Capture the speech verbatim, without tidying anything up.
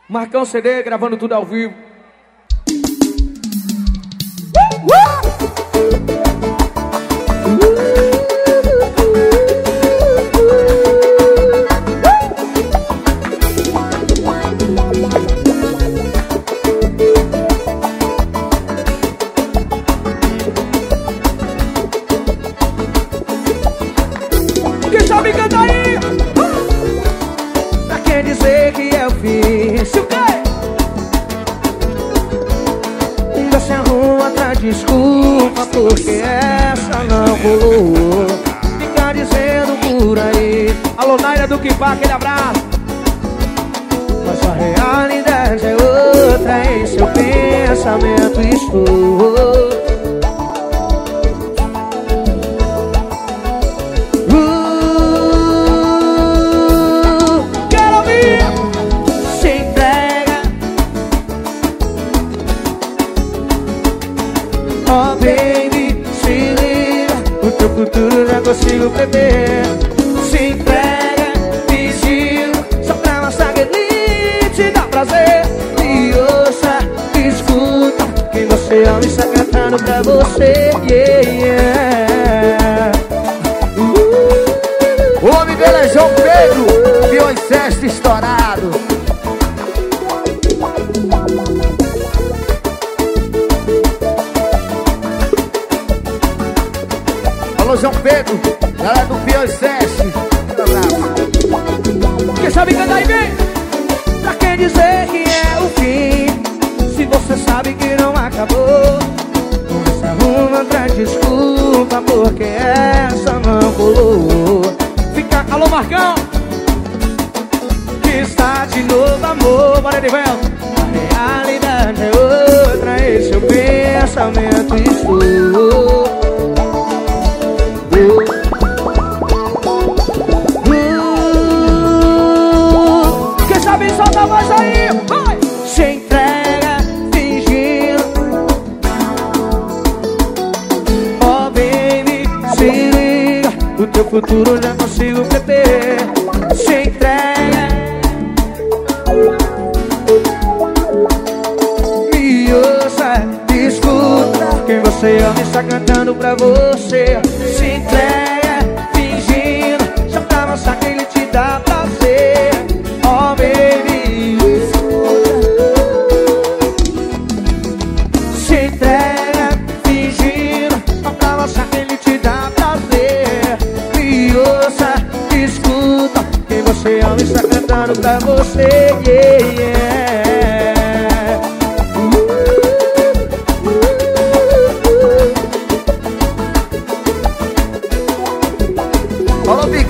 Marcão C D, gravando tudo ao vivo. Quem sabe canta aí? Pra quem dizer que eu fiz o quê? Ainda se arruma pra desculpa, porque essa não rolou. Fica dizendo por aí. Alô, Naira do Kipá, aquele abraço. Mas a realidade é outra, em seu pensamento estou. Oh baby, se liga, o teu futuro já consigo prever. Se entrega, pedindo, só pra mostrar que ele te dá prazer. Me ouça, escuta, quem você ama está cantando pra você. Yeah, yeah. O nome dele é João Pedro, violoncesta estourado. Alô, João Pedro, galera do violoncesta. Quem sabe cantar aí, vem? Pra quem dizer que é o fim, se você sabe que não acabou, não se arruma pra desculpa, porque essa não rolou. Fica, alô, Marcão, que está de novo, amor. Bora de volta. A realidade é outra, esse é o pensamento estou. Quem sabe solta a voz aí, vai! Se entrega, fingindo. Oh baby, se liga, o teu futuro já consigo prever. Se entrega, me ouça, escuta, quem você ama está cantando pra você. Se entrega, fingindo, só pra mostrar que ele te dá prazer. Oh baby, se entrega, fingindo, só pra mostrar que ele te dá prazer. Me ouça, escuta, quem você ama está cantando pra você. Yeah, yeah. Alô,